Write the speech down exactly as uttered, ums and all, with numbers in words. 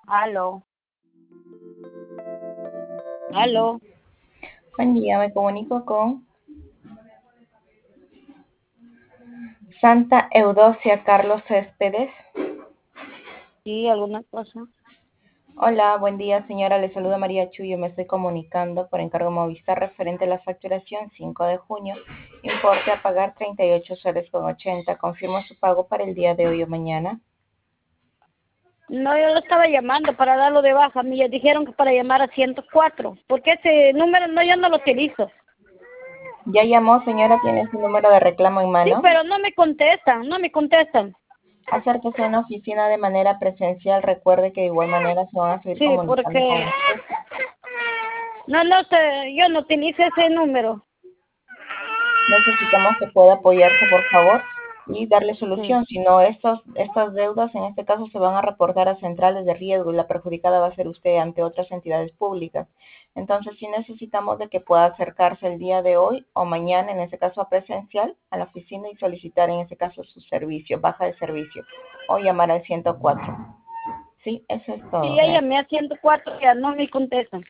Aló, aló. Buen día, me comunico con Santa Eudocia Carlos Céspedes. Sí, alguna cosa. Hola, buen día señora, le saluda María Chuyo, me estoy comunicando por encargo Movistar referente a la facturación cinco de junio, importe a pagar treinta y ocho soles con ochenta, confirmo su pago para el día de hoy o mañana. No, yo lo estaba llamando para darlo de baja. Me dijeron que para llamar a ciento cuatro. Porque ese número no, yo no lo utilizo. Ya llamó señora, tiene su número de reclamo en Sí, mano. pero no me contestan, no me contestan. Acérquese en la oficina de manera presencial, recuerde que de igual manera se van a seguir Sí, comunicando con porque usted. no, no sé, yo no utilizo ese número. Necesitamos que pueda apoyarse, por favor, y darle Sí. solución. Si no, estos, estas deudas en este caso se van a reportar a centrales de riesgo y la perjudicada va a ser usted ante otras entidades públicas. Entonces, sí necesitamos de que pueda acercarse el día de hoy o mañana, en este caso a presencial, a la oficina y solicitar en este caso su servicio, baja de servicio, o llamar al ciento cuatro. Sí, eso es Sí, todo. ya Gracias. llamé a ciento cuatro, ya no me contestan.